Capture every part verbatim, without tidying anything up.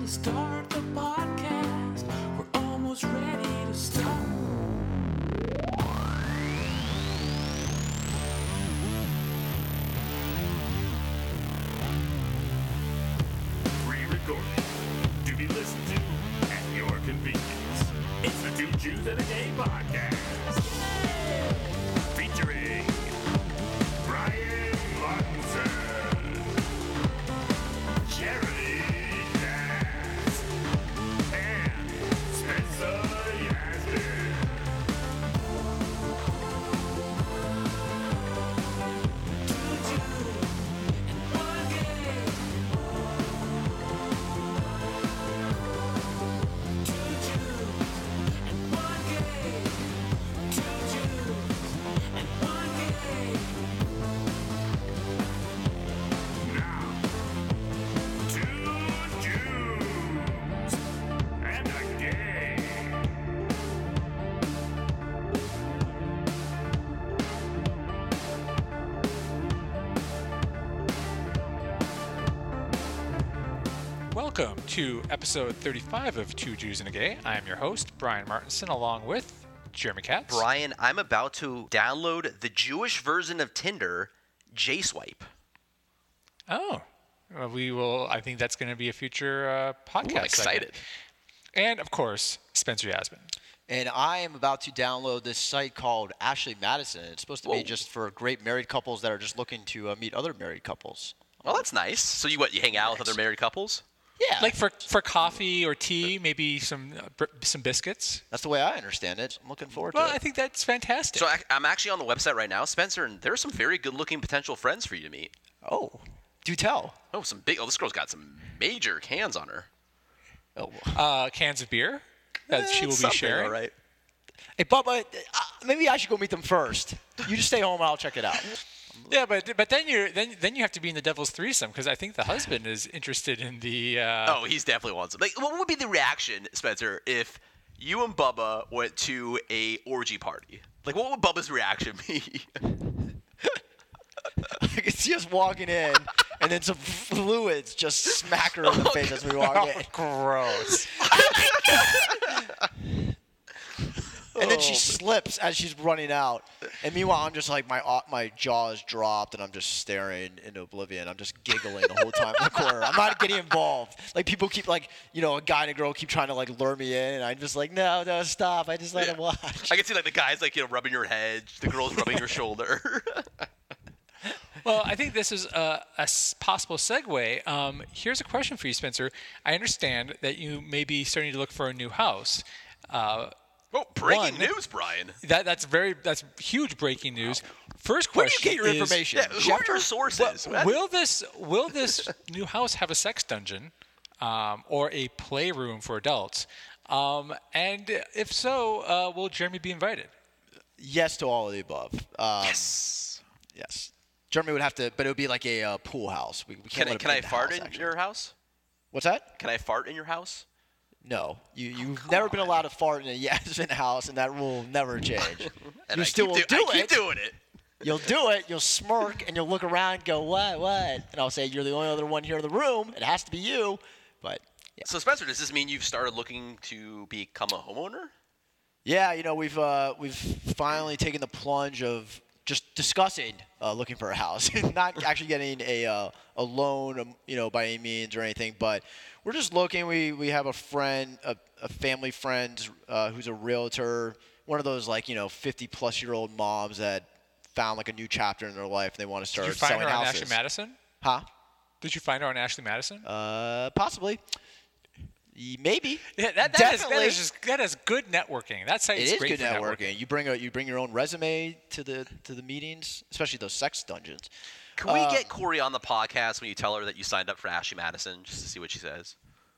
Start the podcast. We're almost ready to start. Pre-recorded to be listened to at your convenience. It's the Two Jews and a Gay podcast. Featuring Brian Martinson, Jeremy Katz, and Spencer Yasmin. Two Jews and one gay. Two Jews and one gay. Two Jews and one gay. Now, two Jews and a gay. Welcome to episode thirty-five of Two Jews and a Gay. I am your host, Brian Martinson, along with Jeremy Katz. Brian, I'm about to download the Jewish version of Tinder, J-Swipe. Oh, well, we will. I think that's going to be a future uh, podcast. Ooh, I'm excited. segment. And of course, Spencer Yasmin. And I am about to download this site called Ashley Madison. It's supposed to be Whoa. just for great married couples that are just looking to uh, meet other married couples. Well, that's nice. So you what? You hang out with other married couples? Yeah. Like for for coffee or tea, maybe some uh, br- some biscuits. That's the way I understand it. I'm looking forward Well, to I it. think that's fantastic. So I, I'm actually on the website right now, Spencer, and there are some very good-looking potential friends for you to meet. Oh, do tell. Oh, some big. Oh, this girl's got some major cans on her. Oh, uh, cans of beer that she will be Something, sharing. All right. Hey, Bubba, uh, maybe I should go meet them first. You just stay home and I'll check it out. Yeah, but but then you're then then you have to be in the devil's threesome because I think the husband is interested in the. Uh, Oh, he's definitely wants them. Like, what would be the reaction, Spencer, if you and Bubba went to a orgy party? Like, what would Bubba's reaction be? I can see us walking in, and then some fluids just smack her in the face as we walk in. Gross. And then she slips as she's running out. And meanwhile, I'm just like, my uh, my jaw is dropped, and I'm just staring into oblivion. I'm just giggling the whole time in the corner. I'm not getting involved. Like, people keep, like, you know, a guy and a girl keep trying to, like, lure me in, and I'm just like, no, no, stop. I just let Yeah. him watch. I can see, like, the guy's, like, you know, rubbing your head. The girl's rubbing your shoulder. Well, I think this is a, a s- possible segue. Um, here's a question for you, Spencer. I understand that you may be starting to look for a new house. Uh, Oh, breaking One. news, Brian. that that's very that's huge breaking news. First Where do you question get your is, information? Yeah, who are your sources? Will, will this will this new house have a sex dungeon um, or a playroom for adults? Um, and if so, uh, will Jeremy be invited? Yes to all of the above. Um, Yes. Yes. Jeremy would have to, but it would be like a uh, pool house. We, we can't Can I, let him can I in the fart house, in actually. your house? What's that? Can I fart in your house? No. You, you've never been allowed to fart in a Yasmin house, and that rule will never change. And you I still keep will do, do I keep it. doing it. You'll do it. You'll smirk, and you'll look around and go, what, what? And I'll say, you're the only other one here in the room. It has to be you. But, yeah. So, Spencer, does this mean you've started looking to become a homeowner? Yeah, you know, we've uh, we've finally taken the plunge of just discussing uh, looking for a house, not actually getting a uh, a loan, um, you know, by any means or anything. But we're just looking. We we have a friend, a, a family friend uh, who's a realtor, one of those like you know fifty plus year old moms that found like a new chapter in their life and they want to start Did you find selling her on houses. Ashley Madison? Huh? Did you find her on Ashley Madison? Uh, possibly. Y- Maybe. Yeah, that, that, is, that, Definitely. is just, that is good networking. That site It is is great good for networking. You bring a you bring your own resume to the to the meetings, especially those sex dungeons. Can we Uh, get Corey on the podcast when you tell her that you signed up for Ashley Madison, just to see what she says?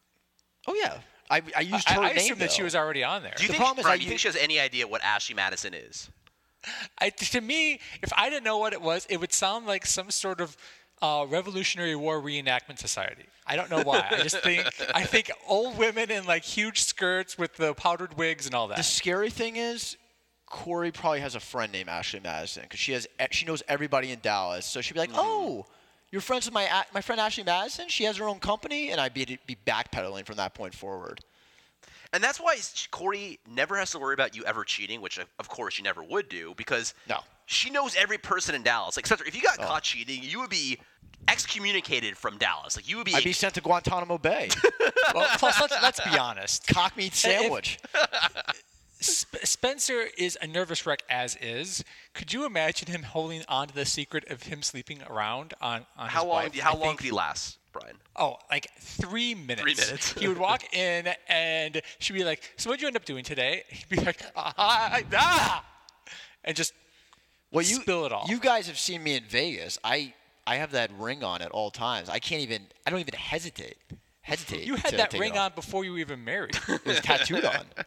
Oh yeah, I I used I, her I name. assumed that she though. was already on there. Do you The think, problem is Brian, I do you think use- she has any idea what Ashley Madison is? I, to me, if I didn't know what it was, it would sound like some sort of uh, Revolutionary War reenactment society. I don't know why. I just think I think old women in like huge skirts with the powdered wigs and all that. The scary thing is, Corey probably has a friend named Ashley Madison because she has she knows everybody in Dallas. So she'd be like, Mm. "Oh, you're friends with my A- my friend Ashley Madison. She has her own company, and I'd be be backpedaling from that point forward. And that's why Corey never has to worry about you ever cheating, which of course you never would do, because No. she knows every person in Dallas. Like, Spencer, if you got Oh. caught cheating, you would be excommunicated from Dallas. Like, you would be. I'd be sent to Guantanamo Bay. Well, plus, let's, let's be honest. Cock meat sandwich. Sp- Spencer is a nervous wreck as is. Could you imagine him holding on to the secret of him sleeping around on, on how his long? wife? How I long think- could he last, Brian? Oh, like three minutes. Three minutes. He would walk in and she'd be like, "So what'd you end up doing today?" He'd be like, "Ah, ah," and just Well, you spill it all. You guys have seen me in Vegas. I I have that ring on at all times. I can't even. I don't even hesitate. Hesitate. You had to that take it ring off. on before you were even married. It was tattooed on. It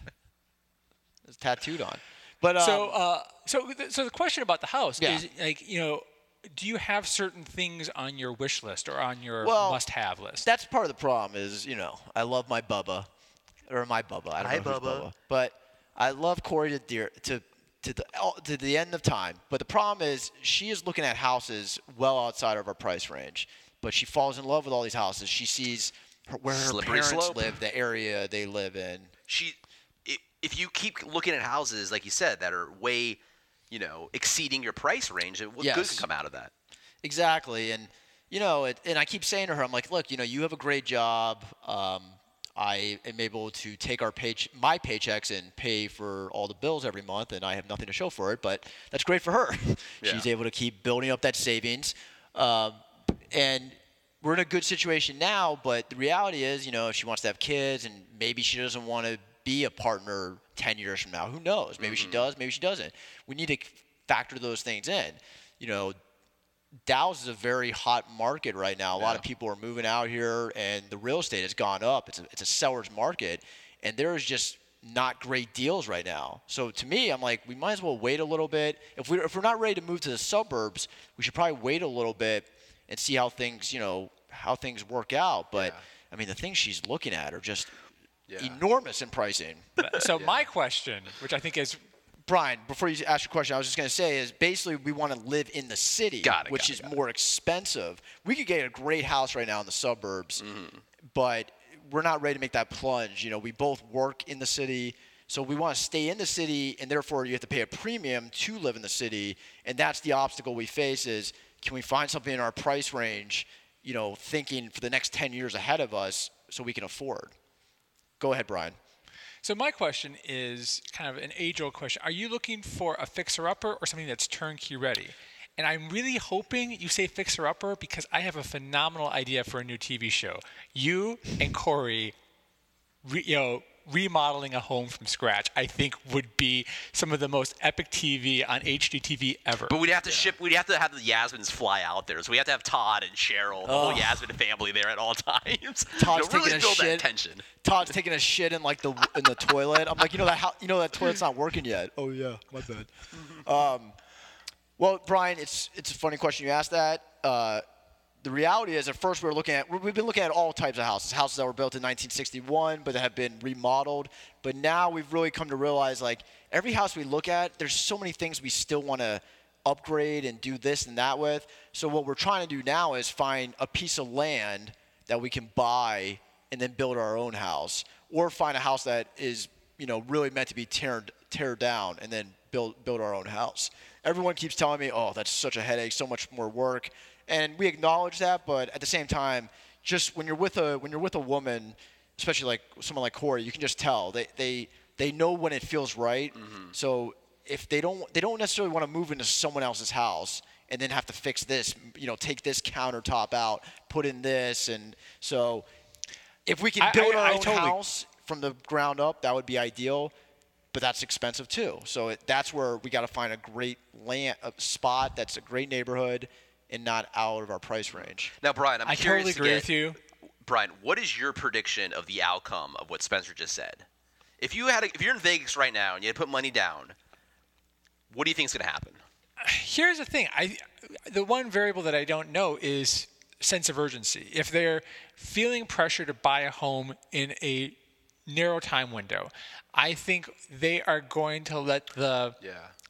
was tattooed on. But um, so, uh, so, th- so the question about the house Yeah. is, like, you know, do you have certain things on your wish list or on your Well, must-have list? that's part of the problem. Is you know I love my Bubba, or my Bubba. I don't Hi, know who's Bubba. Bubba, but I love Corey to dear to to the to the end of time. But the problem is she is looking at houses well outside of our price range. But she falls in love with all these houses. She sees her, where her Slippery parents slope. live, the area they live in. She, i- if you keep looking at houses, like you said, that are way, you know, exceeding your price range, what good Yes. can come out of that? Exactly, and you know, it, and I keep saying to her, I'm like, look, you know, you have a great job. Um, I am able to take our pay, my paychecks and pay for all the bills every month, and I have nothing to show for it. But that's great for her. She's Yeah. able to keep building up that savings, um, and we're in a good situation now. But the reality is, you know, if she wants to have kids, and maybe she doesn't want to be a partner ten years from now. Who knows? Maybe she does. Maybe she doesn't. We need to factor those things in. You know. Dallas is a very hot market right now. A lot of people are moving out here, and the real estate has gone up. It's a, it's a seller's market, and there is just not great deals right now. So to me, I'm like, we might as well wait a little bit. If we if we're not ready to move to the suburbs, we should probably wait a little bit and see how things you know how things work out. But I mean, the things she's looking at are just enormous in pricing. so my question, which I think is Brian, before you ask your question, I was just going to say is basically we want to live in the city, Got it, which got is it, got more expensive. We could get a great house right now in the suburbs, Mm-hmm. but we're not ready to make that plunge. You know, we both work in the city, so we want to stay in the city, and therefore you have to pay a premium to live in the city, and that's the obstacle we face is can we find something in our price range, you know, thinking for the next ten years ahead of us so we can afford. Go ahead, Brian. So my question is kind of an age-old question. Are you looking for a fixer-upper or something that's turnkey ready? And I'm really hoping you say fixer-upper because I have a phenomenal idea for a new T V show. You and Corey, re, you know, remodeling a home from scratch, I think would be some of the most epic T V on H G T V ever. But we'd have to ship. We'd have to have the Yasmins fly out there, so we have to have Todd and Cheryl, the whole Yasmin family, there at all times. Todd's you know, really taking a build that shit. tension. Todd's taking a shit in like the in the toilet. I'm like, you know that how, you know that toilet's not working yet. Oh yeah, my bad. Um, well, Brian, it's it's a funny question you asked that. Uh, the reality is, at first we were looking at we've been looking at all types of houses, houses that were built in nineteen sixty-one but that have been remodeled. But now we've really come to realize, like every house we look at, there's so many things we still want to upgrade and do this and that with. So what we're trying to do now is find a piece of land that we can buy and then build our own house, or find a house that is, you know, really meant to be tear tear down and then build build our own house. Everyone keeps telling me, "Oh, that's such a headache, so much more work," and we acknowledge that. But at the same time, just when you're with a when you're with a woman, especially like someone like Corey, you can just tell they they they know when it feels right. Mm-hmm. So if they don't they don't necessarily want to move into someone else's house and then have to fix this, you know, take this countertop out, put in this, and so. If we can I- build I- our I own totally- house from the ground up, that would be ideal. But that's expensive too. So it, that's where we got to find a great land a spot that's a great neighborhood and not out of our price range. Now, Brian, I'm I curious totally to agree get, with you. Brian, what is your prediction of the outcome of what Spencer just said? If you had, a, if you're in Vegas right now and you had to put money down, what do you think is going to happen? Here's the thing. I the one variable that I don't know is sense of urgency. If they're feeling pressure to buy a home in a narrow time window, I think they are going to let the Yeah.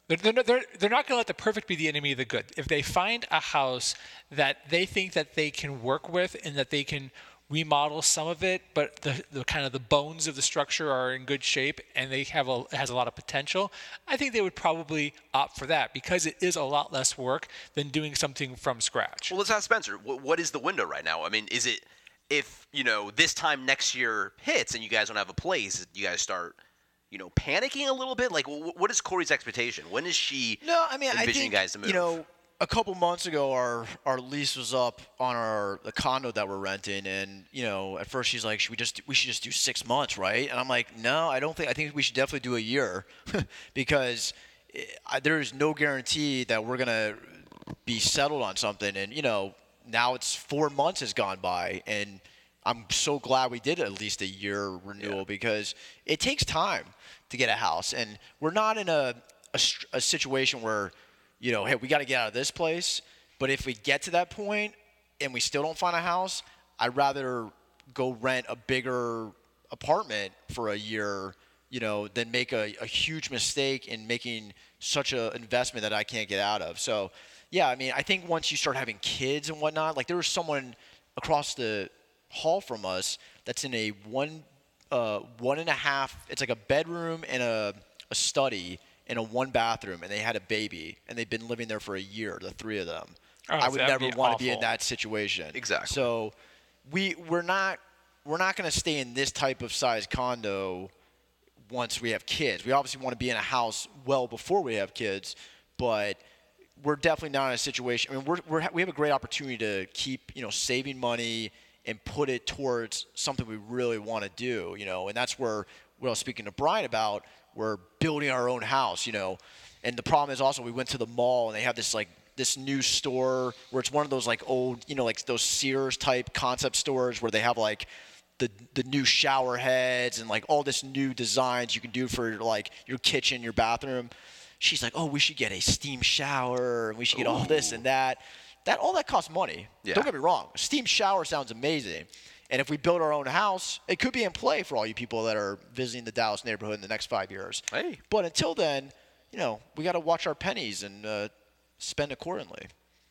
They're, they're, they're, they're not going to let the perfect be the enemy of the good. If they find a house that they think that they can work with and that they can remodel some of it, but the, the kind of the bones of the structure are in good shape and they have a it has a lot of potential, I think they would probably opt for that because it is a lot less work than doing something from scratch. Well, let's ask Spencer. What, what is the window right now? I mean, is it if you know this time next year hits and you guys don't have a place, you guys start, you know, panicking a little bit? Like, what is Corey's expectation? When is she No, I mean, I envisioning think, you guys to move? you know, a couple months ago, our our lease was up on our the condo that we're renting, and you know, at first she's like, "Should we just we should just do six months, right?" And I'm like, "No, I don't think. I think we should definitely do a year, because I, there is no guarantee that we're gonna be settled on something." And you know, now it's four months has gone by, and I'm so glad we did at least a year renewal, yeah. because it takes time to get a house, and we're not in a a, a situation where, you know, hey, we got to get out of this place. But if we get to that point and we still don't find a house, I'd rather go rent a bigger apartment for a year, you know, than make a, a huge mistake in making such an investment that I can't get out of. So, yeah, I mean, I think once you start having kids and whatnot, like there was someone across the hall from us that's in a one, uh, one and a half, it's like a bedroom and a, a study in a one bathroom, and they had a baby, and they've been living there for a year, the three of them. Oh, I would never want to be in awful. that situation. Exactly. So we we're not we're not going to stay in this type of size condo once we have kids. We obviously want to be in a house well before we have kids, but we're definitely not in a situation. I mean, we're, we're we have a great opportunity to keep, you know, saving money and put it towards something we really want to do, you know, and that's where what I was speaking to Brian about. We're building our own house, you know, and the problem is also we went to the mall and they have this like this new store where it's one of those like old, you know, like those Sears type concept stores where they have like the the new shower heads and like all this new designs you can do for like your kitchen, your bathroom. She's like, oh, we should get a steam shower and we should get Ooh. all this and that. That all that costs money. Yeah. Don't get me wrong. A steam shower sounds amazing. And if we build our own house, it could be in play for all you people that are visiting the Dallas neighborhood in the next five years. Hey. But until then, you know, we got to watch our pennies and uh, spend accordingly.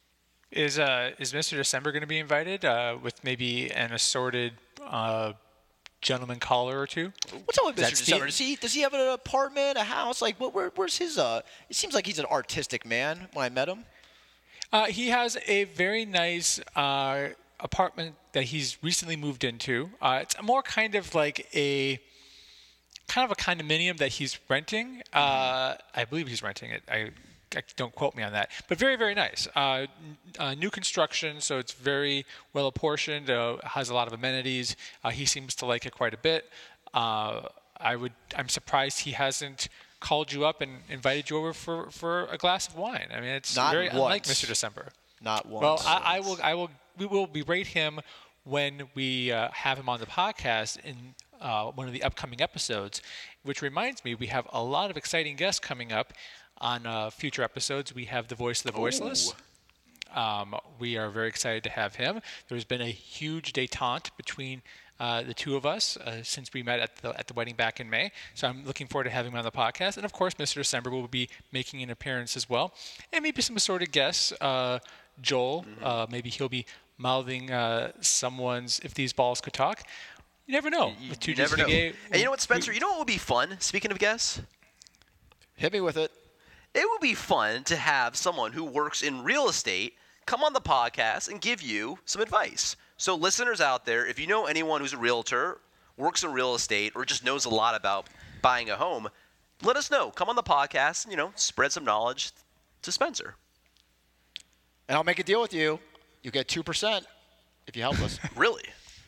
Is uh is Mister December going to be invited uh, with maybe an assorted uh, gentleman caller or two? What's up with Mister December? Does he does he have an apartment, a house? Like, what? Where, where's his? Uh, it seems like he's an artistic man when I met him. Uh, he has a very nice uh, apartment that he's recently moved into. Uh, it's more kind of like a kind of a condominium that he's renting. Uh, I believe he's renting it. I, I don't quote me on that, but very very nice. Uh, uh, new construction, so it's very well apportioned. Uh, has a lot of amenities. Uh, he seems to like it quite a bit. Uh, I would. I'm surprised he hasn't called you up and invited you over for, for a glass of wine. I mean, it's Not very once. unlike Mister December. Not once. Well, I, I will. I will. We will berate him when we uh, have him on the podcast in uh, one of the upcoming episodes. Which reminds me, we have a lot of exciting guests coming up on uh, future episodes. We have the voice of the voiceless. Um, we are very excited to have him. There's been a huge détente between uh, the two of us uh, since we met at the at the wedding back in May. So I'm looking forward to having him on the podcast. And of course, Mister December will be making an appearance as well, and maybe some assorted guests. Uh, Joel, mm-hmm. uh, maybe he'll be mouthing uh, someone's "If These Balls Could Talk." You never know. You, With two you never know. Gay, and you know what, Spencer? You know what would be fun? Speaking of guests, hit me with it. It would be fun to have someone who works in real estate come on the podcast and give you some advice. So listeners out there, if you know anyone who's a realtor, works in real estate, or just knows a lot about buying a home, let us know. Come on the podcast and, you know, spread some knowledge to Spencer. And I'll make a deal with you. You get two percent if you help us. Really?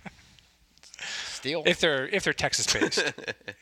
Steal. If they're if they're Texas based.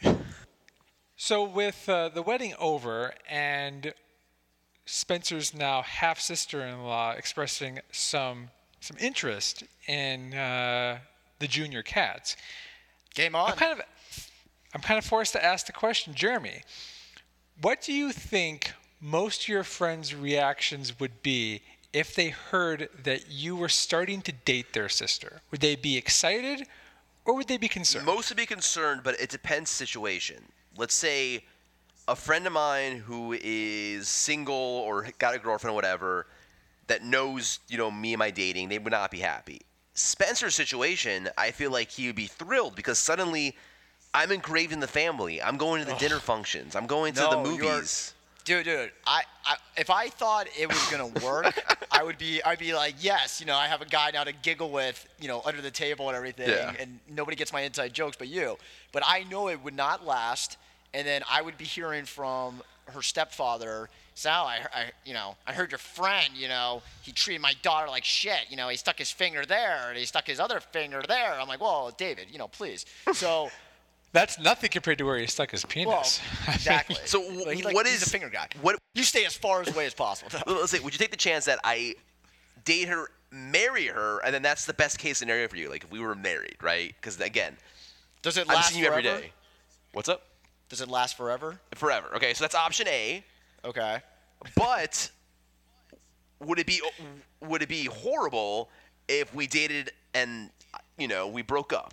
So with uh, the wedding over and Spencer's now half sister-in-law expressing some some interest in uh, the junior cats, game on. I'm kind of I'm kind of forced to ask the question, Jeremy. What do you think most of your friends' reactions would be if they heard that you were starting to date their sister? Would they be excited, or would they be concerned? Most would be concerned, but it depends situation. Let's say a friend of mine who is single or got a girlfriend or whatever that knows, you know, me and my dating, they would not be happy. Spencer's situation, I feel like he would be thrilled because suddenly I'm engraved in the family. I'm going to the Ugh. dinner functions. I'm going to no, the movies. Dude, dude, I, I if I thought it was gonna work, I would be I'd be like, yes, you know, I have a guy now to giggle with, you know, under the table and everything, yeah. and nobody gets my inside jokes but you. But I know it would not last, and then I would be hearing from her stepfather, Sal, I, I you know, I heard your friend, you know, he treated my daughter like shit. You know, he stuck his finger there, and he stuck his other finger there. I'm like, whoa, David, you know, please. So. That's nothing compared to where he stuck his penis. Well, exactly. So w- he, like, what he's is a finger guy? What you stay as far away as possible. Let's say, would you take the chance that I date her, marry her, and then that's the best case scenario for you? Like if we were married, right? Because again, does it I'm last seeing you forever? every day. What's up? Does it last forever? Forever. Okay, so that's option A. Okay. But would it be would it be horrible if we dated and you know we broke up?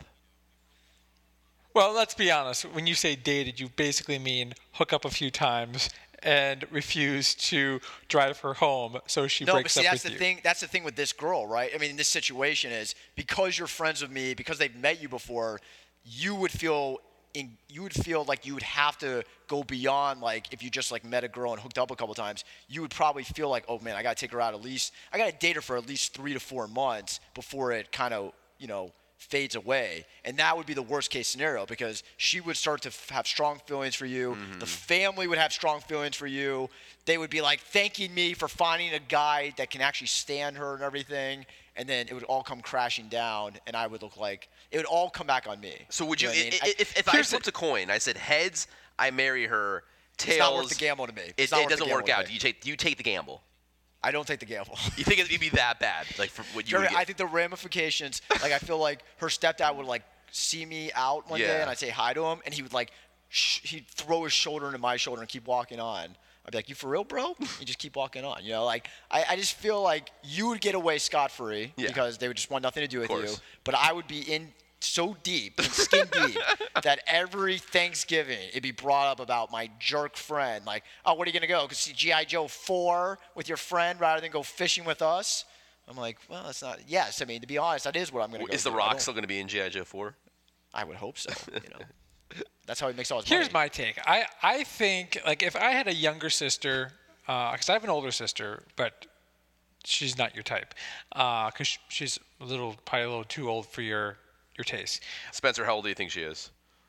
Well, let's be honest. When you say dated, you basically mean hook up a few times and refuse to drive her home so she no, breaks but see, up that's with the you. thing. That's the thing with this girl, right? I mean, in this situation is because you're friends with me, because they've met you before, you would feel in, you would feel like you would have to go beyond like if you just like met a girl and hooked up a couple times. You would probably feel like, oh man, I gotta take her out at least. I gotta date her for at least three to four months before it kind of you know. fades away, and that would be the worst case scenario because she would start to f- have strong feelings for you. Mm-hmm. The family would have strong feelings for you. They would be like thanking me for finding a guy that can actually stand her and everything, and then it would all come crashing down, and I would look like it would all come back on me. So would you, you know I- I mean? if, if I flipped a coin, I said heads, I marry her. Tails, it's not worth the gamble to me. It, it it doesn't work out. Do you take do you take the gamble? I don't take the gamble. You think it'd be that bad? Like for what you Jeremy, would get? I think the ramifications, like I feel like her stepdad would like see me out one Yeah. day and I'd say hi to him and he would like, sh- he'd throw his shoulder into my shoulder and keep walking on. I'd be like, you for real, bro? You just keep walking on. You know, like I, I just feel like you would get away scot-free Yeah. because they would just want nothing to do with you. course. But I would be in so deep and skin deep that every Thanksgiving it'd be brought up about my jerk friend. Like, oh, what are you gonna go? Go see G I. Joe four with your friend rather than go fishing with us? I'm like, well, that's not. Yes, I mean to be honest, that is what I'm gonna go. Is The do. I Rock don't- still going to be in G I. Joe four? I would hope so. You know, that's how he makes all his Here's money. my take. I, I think, like, if I had a younger sister, because I have an older sister, but she's not your type, because she's a little, probably a little too old for your your taste. Spencer, how old do you think she is?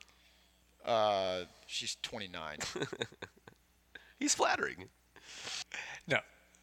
Uh, she's twenty-nine. He's flattering. No.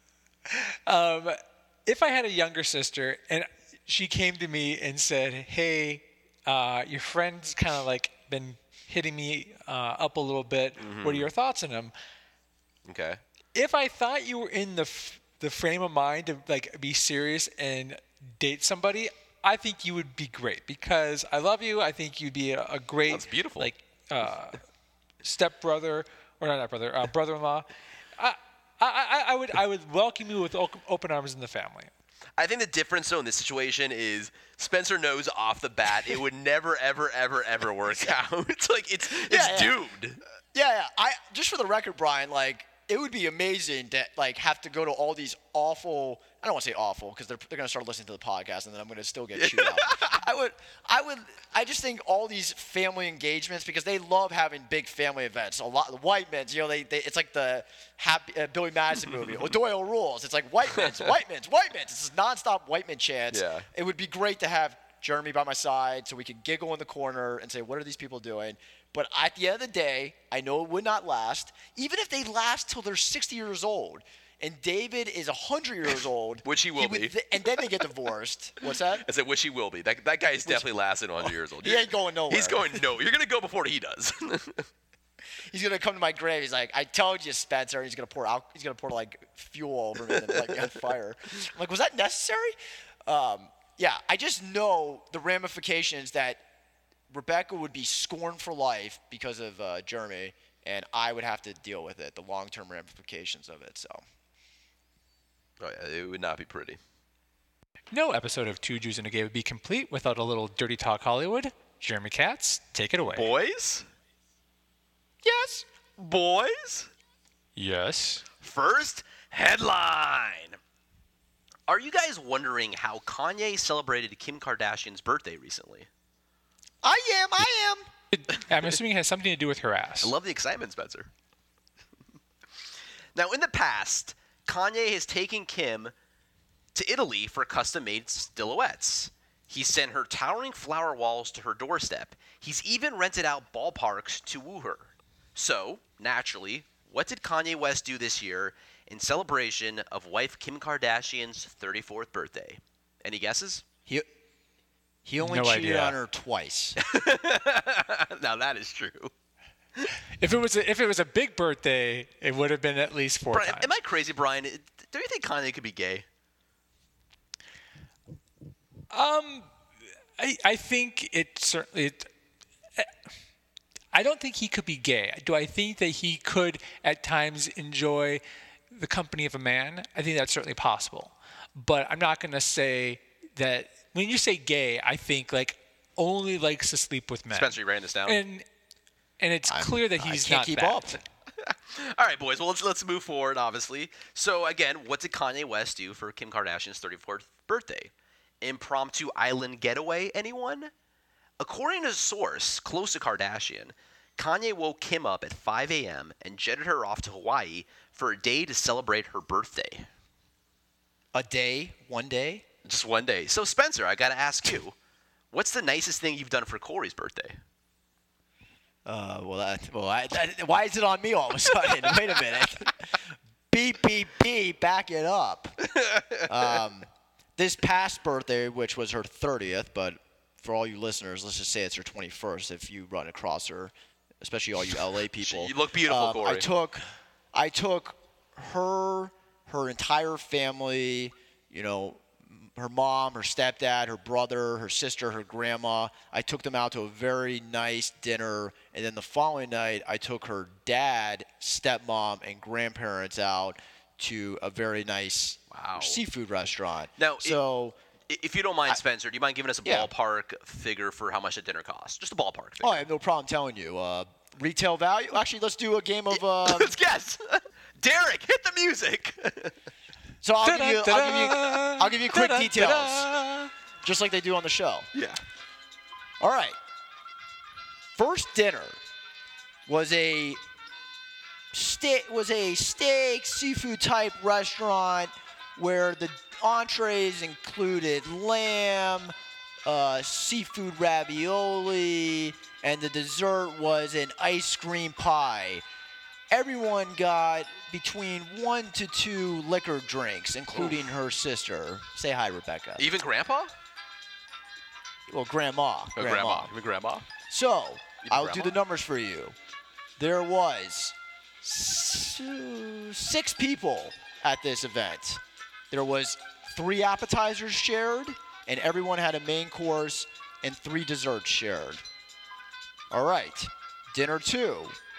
Um, if I had a younger sister and she came to me and said, hey, uh, your friend's kind of like been hitting me uh, up a little bit. Mm-hmm. What are your thoughts on him? Okay. If I thought you were in the f- the frame of mind to like be serious and date somebody, I think you would be great because I love you. I think you'd be a, a great, That's beautiful. like uh, stepbrother or not brother, uh, brother-in-law. I, I, I, I would I would welcome you with open arms in the family. I think the difference, though, in this situation is Spencer knows off the bat it would never, ever, ever, ever work out. It's like it's it's Yeah, yeah. doomed. Yeah, yeah. I just for the record, Brian, like it would be amazing to like have to go to all these awful. I don't want to say awful because they're they're gonna start listening to the podcast and then I'm gonna still get chewed out. I would, I would, I just think all these family engagements because they love having big family events. A lot, the white men's, you know, they, they it's like the happy uh, Billy Madison movie, O'Doyle Rules. It's like white men's, white men's, white men's. It's this nonstop white men chants. Yeah. It would be great to have Jeremy by my side so we could giggle in the corner and say, what are these people doing? But at the end of the day, I know it would not last. Even if they last till they're sixty years old, and David is one hundred years old. Which he will would be. th- and then they get divorced. What's that? I said, wish he will be. That that guy's definitely lasted one hundred years old. He ain't going nowhere. He's going no. You're gonna go before he does. He's gonna come to my grave. He's like, I told you, Spencer. He's gonna pour out. He's gonna pour like fuel over me and then light me on fire. I'm like, was that necessary? Um, yeah, I just know the ramifications that Rebecca would be scorned for life because of uh, Jeremy, and I would have to deal with it, the long-term ramifications of it. So. Oh yeah, it would not be pretty. No episode of Two Jews and a Gay would be complete without a little Dirty Talk Hollywood. Jeremy Katz, take it away. Boys? Yes. Boys, Yes. first headline. Are you guys wondering how Kanye celebrated Kim Kardashian's birthday recently? I am. I am. I'm assuming it has something to do with her ass. I love the excitement, Spencer. Now, in the past, Kanye has taken Kim to Italy for custom-made silhouettes. He sent her towering flower walls to her doorstep. He's even rented out ballparks to woo her. So, naturally, what did Kanye West do this year in celebration of wife Kim Kardashian's thirty-fourth birthday? Any guesses? He he only No cheated idea. on her twice. Now, that is true. If it was a, if it was a big birthday, it would have been at least four Brian, times. am I crazy, Brian? Do you think Kanye could be gay? Um, I I think it certainly. It, I don't think he could be gay. Do I think that he could at times enjoy the company of a man? I think that's certainly possible. But I'm not going to say that when you say gay, I think like only likes to sleep with men. Spencer, you writing this down? And and it's I'm- clear that I he's can't not keep that. up. All right, boys. Well, let's let's move forward. Obviously. So again, what did Kanye West do for Kim Kardashian's thirty-fourth birthday? Impromptu island getaway? Anyone? According to a source close to Kardashian, Kanye woke Kim up at five a.m. and jetted her off to Hawaii for a day to celebrate her birthday. A day, one day. Just one day. So Spencer, I got to ask you, what's the nicest thing you've done for Corey's birthday? Uh, well, that, well, I, that, why is it on me all of a sudden? Wait a minute. Beep, beep, beep. Back it up. Um, this past birthday, which was her thirtieth, but for all you listeners, let's just say it's her twenty-first. If you run across her, especially all you L A people. You look beautiful, um, Corey. I took, I took her, her entire family. You know, her mom, her stepdad, her brother, her sister, her grandma. I took them out to a very nice dinner. And then the following night, I took her dad, stepmom, and grandparents out to a very nice Wow. seafood restaurant. Now, so, I- If you don't mind, Spencer, do you mind giving us a Yeah. ballpark figure for how much a dinner costs? Just a ballpark figure. oh, I have no problem telling you. Uh, retail value? Actually, let's do a game of. Um, Let's guess. Derek, hit the music. so I'll give you. I'll give you. I'll give you quick details, just like they do on the show. yeah. All right. First dinner was a steak was a steak seafood type restaurant where the entrees included lamb, uh, seafood ravioli, and the dessert was an ice cream pie. Everyone got between one to two liquor drinks, including her sister. Say hi, Rebecca. Even Grandpa? Well, grandma. Oh, grandma. Even Grandma? So, Even I'll do grandma? the numbers for you. There was s- six people at this event. There was three appetizers shared, and everyone had a main course and three desserts shared. All right, dinner two,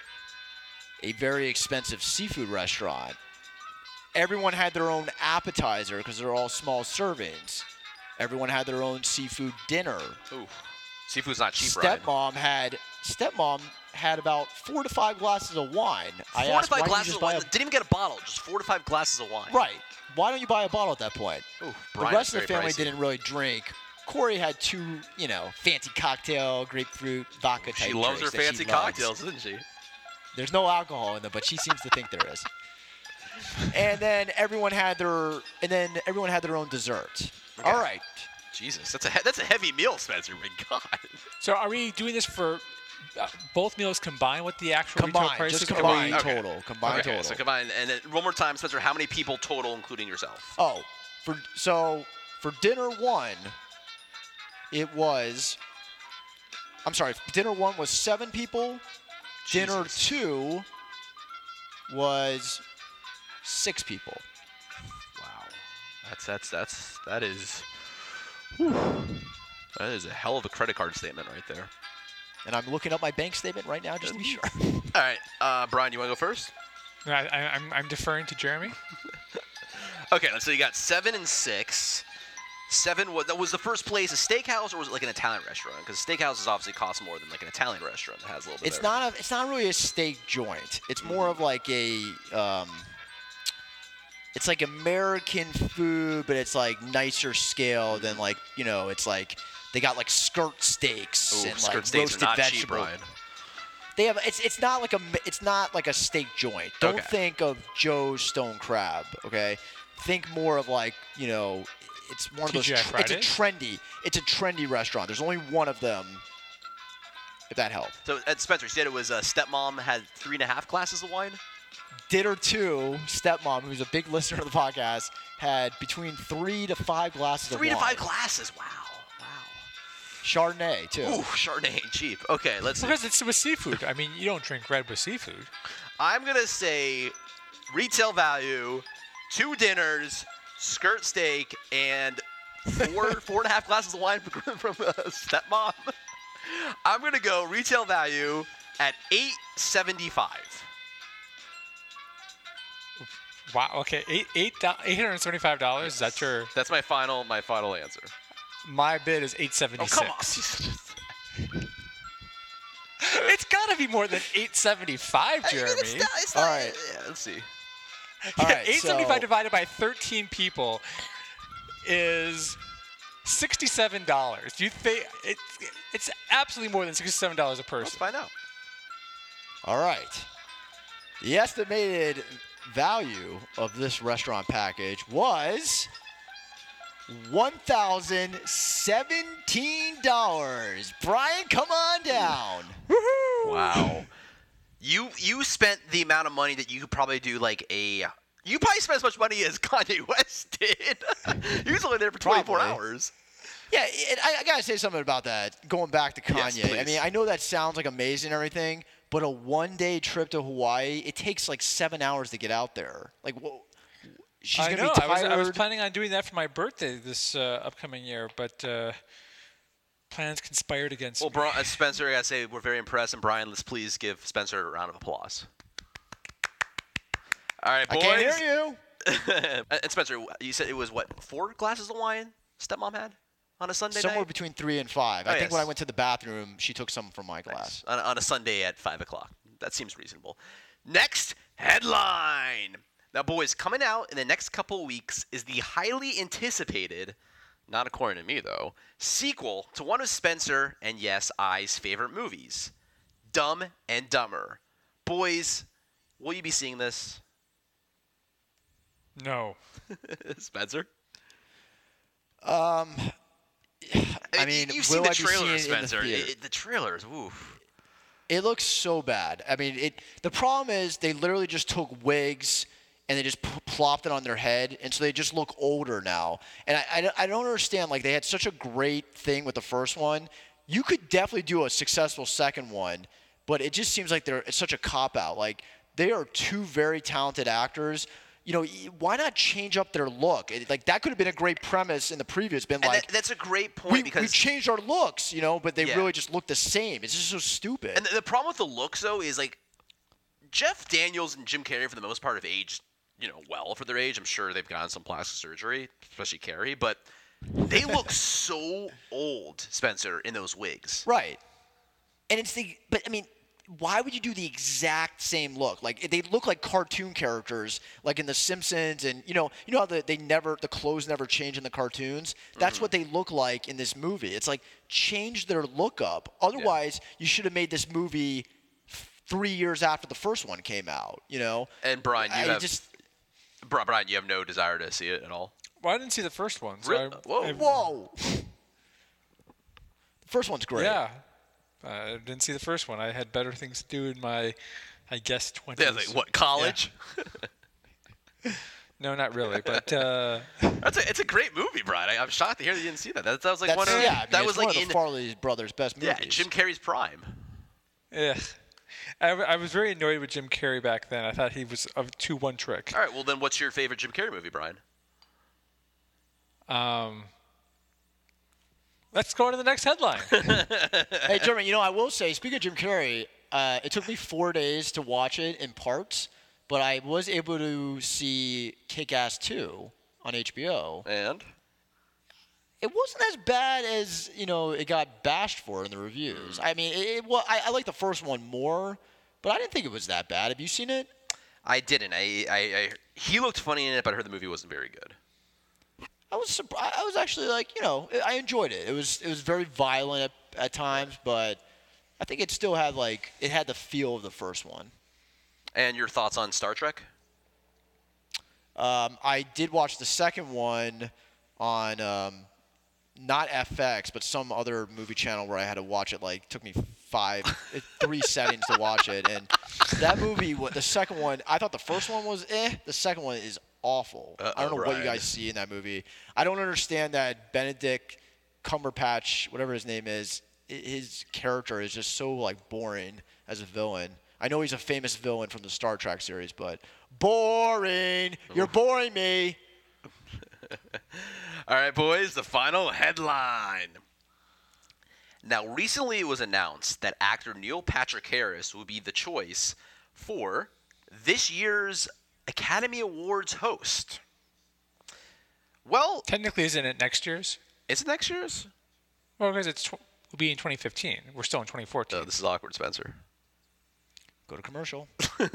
a very expensive seafood restaurant. Everyone had their own appetizer because they're all small servings. Everyone had their own seafood dinner. Ooh. Seafood's not cheap, Brian. Stepmom had stepmom had about four to five glasses of wine. I Four to asked, five why don't you glasses just of buy wine. a- Didn't even get a bottle. Just four to five glasses of wine. right? Why don't you buy a bottle at that point? Ooh, The Brian, rest that's of the very family pricey. didn't really drink. Corey had two, you know, fancy cocktail, grapefruit, vodka type She loves her drinks that she fancy loves. cocktails, doesn't she? There's no alcohol in them, but she seems to think there is. And then everyone had their, and then everyone had their own dessert. Okay. All right. Jesus, that's a he- that's a heavy meal, Spencer. My God. So are we doing this for uh, both meals combined with the actual retail Combined, prices? just or combined we- Okay. total. Combined Okay, total. so combine and then one more time, Spencer. How many people total, including yourself? Oh, for so for dinner one, it was. I'm sorry. Dinner one was seven people. Dinner Jesus. two was six people. Wow, that's that's that's that is. whew. That is a hell of a credit card statement right there. And I'm looking up my bank statement right now just to be sure. All right, uh, Brian, you want to go first? I, I, I'm, I'm deferring to Jeremy. Okay, so you got seven and six. Seven was that was the first place a steakhouse or was it like an Italian restaurant? Because steakhouses obviously cost more than like an Italian restaurant that has a little bit. It's of not a. It's not really a steak joint. It's more of like a. Um, it's like American food, but it's like nicer scale than like you know. It's like they got like skirt steaks Ooh, and skirt like steaks roasted are not cheap, vegetables. Brian. They have. It's it's not like a. It's not like a steak joint. Don't Okay. think of Joe's Stone Crab. Okay. Think more of like you know. It's one of those. T G I Tr- it's a Fridays? trendy. It's a trendy restaurant. There's only one of them. If that helps. So at Spencer, you said it was uh, stepmom had three and a half glasses of wine. Dinner two, stepmom, who's a big listener of the podcast, had between three to five glasses Three of to wine. five glasses. Wow. Wow. Chardonnay too. Ooh, Chardonnay ain't cheap. Okay, let's see. Because it's with seafood. I mean, you don't drink red with seafood. I'm gonna say retail value, two dinners, skirt steak, and four four and a half glasses of wine from, from uh, stepmom. I'm gonna go retail value at eight seventy-five. Wow. Okay. Eight eight do- eight hundred seventy-five dollars. Is that your? That's my final my final answer. My bid is eight seventy Oh come on. six. It's got to be more than eight seventy-five, I mean, Jeremy. it's not, it's All not, right. yeah, let's see. All right, eight seventy-five so- divided by thirteen people is sixty-seven dollars. Do you think it's it's absolutely more than sixty-seven dollars a Let's person? find out. All right. The estimated value of this restaurant package was one thousand seventeen dollars. Brian, come on down. Wow. You you spent the amount of money that you could probably do like a. You probably spent as much money as Kanye West did. He was only there for twenty-four Probably. hours. Yeah, it, I, I gotta say something about that. Going back to Yes, Kanye, I please. mean, I know that sounds like amazing and everything, but a one-day trip to Hawaii, it takes like seven hours to get out there. Like, whoa, she's I gonna know. be I tired. was, I was planning on doing that for my birthday this uh, upcoming year, but uh, plans conspired against Well, me. Bri- uh, Spencer, I gotta say we're very impressed, and Brian, let's please give Spencer a round of applause. All right, I boys. can't hear you. And Spencer, you said it was what four glasses of wine stepmom had on a Sunday Somewhere night? between three and five. Oh, I think yes. when I went to the bathroom, she took some from my glass. on, a, on a Sunday at five o'clock. That seems reasonable. Next headline. Now, boys, coming out in the next couple weeks is the highly anticipated, not according to me though, sequel to one of Spencer and yes, I's favorite movies, Dumb and Dumber. Boys, will you be seeing this, No. Spencer? Um, I mean, you've will seen the I be seeing trailer, it in the Spencer. theater? It- the trailers, oof. It looks so bad. I mean, it. The problem is they literally just took wigs and they just p- plopped it on their head, and so they just look older now. And I, I, don't- I don't understand. Like, they had such a great thing with the first one. You could definitely do a successful second one, but it just seems like they're it's such a cop out. Like, they are two very talented actors. You know, y- why not change up their look? It, like, that could have been a great premise in the previous. Been And like, that, that's a great point we, because we changed our looks, you know, but they Yeah. really just look the same. It's just so stupid. And the, the problem with the looks, though, is like Jeff Daniels and Jim Carrey, for the most part, have aged, you know, well for their age. I'm sure they've gotten some plastic surgery, especially Carey, but they look so old, Spencer, in those wigs. Right. And it's the, but I mean, why would you do the exact same look? Like, they look like cartoon characters, like in The Simpsons, and you know, you know how the, they never, the clothes never change in the cartoons. That's what they look like in this movie. It's like change their look up. Otherwise, you should have made this movie f- three years after the first one came out. You know. And Brian, you I have just Bri- Brian, you have no desire to see it at all. Well, I didn't see the first one. So Really? I, Whoa. I- whoa. The first one's great. Yeah. I didn't see the first one. I had better things to do in my, I guess, twenties. Yeah, like what, college? No, not really. But uh, That's a, it's a great movie, Brian. I, I'm shocked to hear that you didn't see that. That, that was like That's, one of yeah, I mean, that it's was one like of in the Farley brothers' best movies. yeah Jim Carrey's prime. yeah. I, w- I was very annoyed with Jim Carrey back then. I thought he was a two one trick. All right, well then, what's your favorite Jim Carrey movie, Brian? Um, let's go on to the next headline. Hey, Jeremy, you know, I will say, speaking of Jim Carrey, uh, it took me four days to watch it in parts, but I was able to see Kick-Ass two on H B O. And it wasn't as bad as you know it got bashed for in the reviews. I mean, it, it well, I, I like the first one more, but I didn't think it was that bad. Have you seen it? I didn't. I, I, I he looked funny in it, but I heard the movie wasn't very good. I was surprised. I was actually like, you know, I enjoyed it. It was it was very violent at, at times, but I think it still had like it had the feel of the first one. And your thoughts on Star Trek? Um, I did watch the second one on um, not F X, but some other movie channel where I had to watch it. Like took me five, three settings to watch it, and that movie, the second one, I thought the first one was eh. The second one is awful. Uh-oh, I don't know what you Ryan. guys see in that movie. I don't understand that Benedict Cumberbatch, whatever his name is, i- his character is just so like boring as a villain. I know he's a famous villain from the Star Trek series, but boring. You're boring me. All right, boys, the final headline. Now, recently it was announced that actor Neil Patrick Harris will be the choice for this year's Academy Awards host. Well, Technically, isn't it next year's? is it next year's? Well, because it's tw- will be in twenty fifteen. We're still in twenty fourteen. Oh, this is awkward, Spencer. Go to commercial.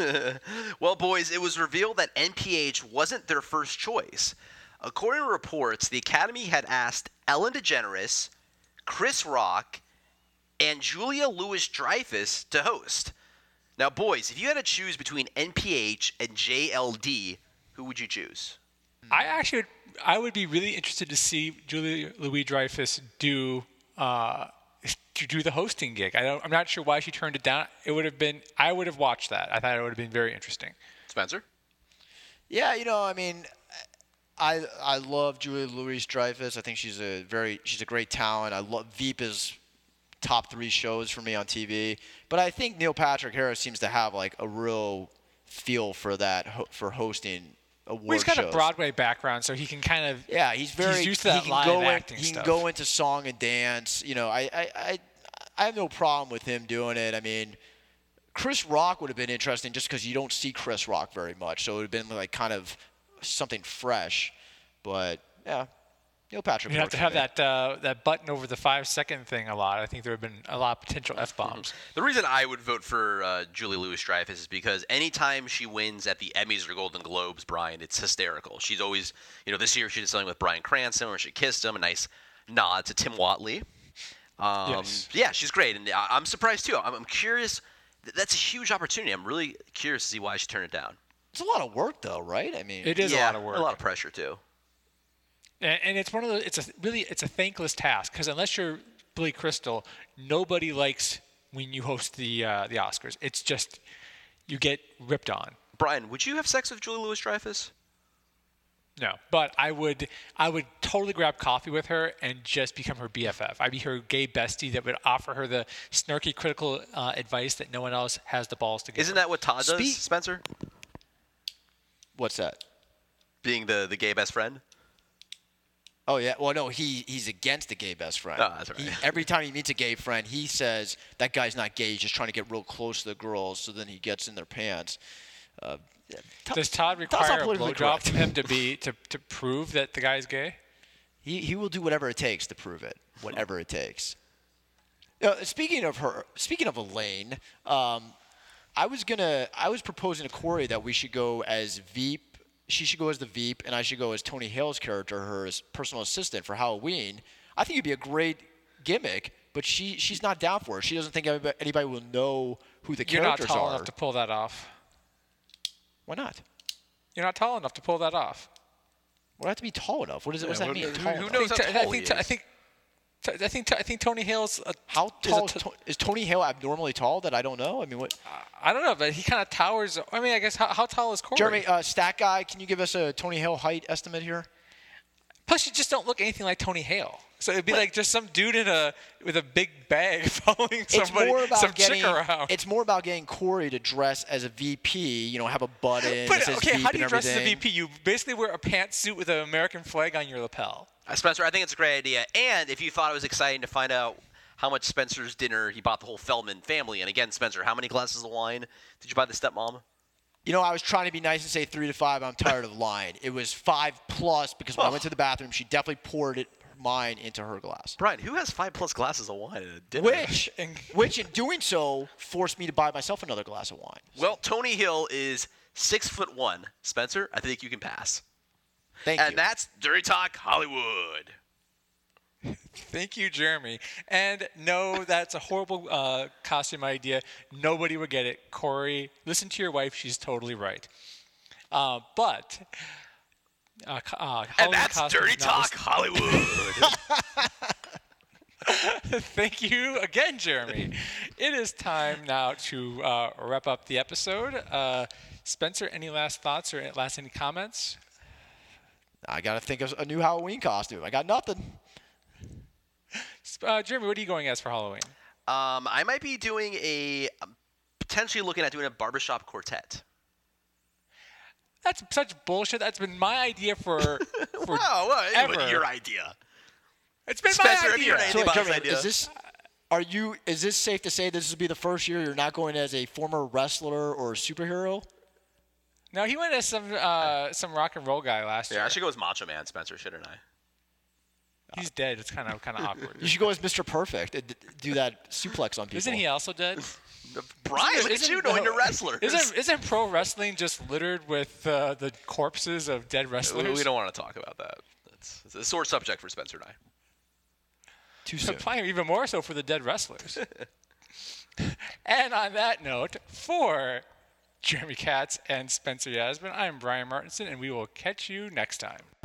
Well, boys, it was revealed that N P H wasn't their first choice. According to reports, the Academy had asked Ellen DeGeneres, Chris Rock, and Julia Louis-Dreyfus to host. Now, boys, if you had to choose between N P H and J L D, who would you choose? I actually would, I would be really interested to see Julia Louis-Dreyfus do uh, to do the hosting gig. I don't, I'm not sure why she turned it down. It would have been I would have watched that. I thought it would have been very interesting. Spencer? Yeah, you know, I mean, I I love Julia Louis-Dreyfus. I think she's a very she's a great talent. I love Veep is top three shows for me on T V. But I think Neil Patrick Harris seems to have like a real feel for that ho- for hosting award Well, he's got shows. a Broadway background, so he can kind of Yeah, he's very. he's used to that he can live go acting in, He stuff. can go into song and dance. You know, I, I, I, I have no problem with him doing it. I mean, Chris Rock would have been interesting just because you don't see Chris Rock very much, so it would have been like kind of something fresh. But yeah, Neil Patrick. You have works to for have me. that uh, that button over the five second thing a lot. I think there have been a lot of potential f bombs. The reason I would vote for uh, Julie Louis-Dreyfus is because anytime she wins at the Emmys or Golden Globes, Brian, it's hysterical. She's always, you know, this year she did something with Bryan Cranston where she kissed him, a nice nod to Tim Watley. Um, Yes. Yeah, she's great, and I- I'm surprised too. I'm, I'm curious. Th- That's a huge opportunity. I'm really curious to see why she turned it down. It's a lot of work, though, right? I mean, It is yeah, a lot of work. a lot of pressure too. And, and it's one of the. It's a really. It's a thankless task because unless you're Billy Crystal, nobody likes when you host the uh, the Oscars. It's just you get ripped on. Brian, would you have sex with Julie Louis-Dreyfus? No, but I would. I would totally grab coffee with her and just become her B F F. I'd be her gay bestie that would offer her the snarky, critical uh, advice that no one else has the balls to give. Isn't her. that what Todd does, Speak- Spencer? what's that? Being the, the gay best friend? Oh yeah, well no, he he's against a gay best friend. Oh, that's right. He, every time he meets a gay friend, he says that guy's not gay. He's just trying to get real close to the girls, so then he gets in their pants. Uh, yeah, Todd- Does Todd Todd's not require a politically blowjob correct. from him to be to, to prove that the guy's gay? He he will do whatever it takes to prove it. Whatever it takes. Uh, speaking of her, speaking of Elaine, um, I was gonna, I was proposing to Corey that we should go as Veep. She should go as the Veep, and I should go as Tony Hale's character, her as personal assistant for Halloween. I think it'd be a great gimmick, but she she's not down for it. She doesn't think anybody, anybody will know who the You're not characters tall are. enough to pull that off. Why not? You're not tall enough to pull that off. Well, I have to be tall enough. What, is it, what does that what- mean? who- tall who enough? knows I think, how I tall think, he I is? think, I think, I think Tony Hale's. A, How is a tall is, t- to, is Tony Hale abnormally tall that I don't know? I mean, what? I don't know, but he kind of towers. I mean, I guess how, how tall is Corey? Jeremy, uh, stat guy, can you give us a Tony Hale height estimate here? Plus, you just don't look anything like Tony Hale. So it'd be like just some dude in a with a big bag following It's somebody, more about some getting. chick around. It's more about getting Corey to dress as a V P. You know, have a button. But that says okay, Veep how do you and dress as a everything. V P? You basically wear a pantsuit with an American flag on your lapel. Uh, Spencer, I think it's a great idea. And if you thought it was exciting to find out how much Spencer's dinner, he bought the whole Feldman family. And again, Spencer, how many glasses of wine did you buy the stepmom? You know, I was trying to be nice and say three to five. I'm tired of lying. It was five plus because when I went to the bathroom, she definitely poured it mine into her glass. Brian, who has five plus glasses of wine at a dinner? Which, which in doing so, forced me to buy myself another glass of wine. Well, Tony Hill is six foot one. Spencer, I think you can pass. Thank and you. that's Dirty Talk Hollywood. Thank you, Jeremy. And no, that's a horrible uh, costume idea. Nobody would get it. Corey, listen to your wife. She's totally right. Uh, but uh, co- uh, And Halloween that's costume Dirty is not Talk Hollywood. Thank you again, Jeremy. It is time now to uh, wrap up the episode. Uh, Spencer, any last thoughts or last any comments? I got to think of a new Halloween costume. I got nothing. Uh, Jeremy, what are you going as for Halloween? um, I might be doing a um, potentially looking at doing a barbershop quartet. That's such bullshit. That's been my idea for, for Wow, what ever. your idea? It's been Spencer, my have you idea. heard So, anything about Trevor, this idea? is this are you? Is this safe to say this will be the first year you're not going as a former wrestler or superhero? No, he went as some uh, some rock and roll guy last Yeah, year. I should go as Macho Man, Spencer, shouldn't I? He's dead. It's kind of kind of awkward. You should go as Mister Perfect and d- do that suplex on people. Isn't he also dead? Brian, look at Isn't- you knowing your wrestlers. Isn't isn't pro wrestling just littered with uh, the corpses of dead we, wrestlers? we don't want to talk about that. It's, it's a sore subject for Spencer and I. Too soon. Probably even more so for the dead wrestlers. And on that note, for Jeremy Katz and Spencer Yasmin, I'm Brian Martinson, and we will catch you next time.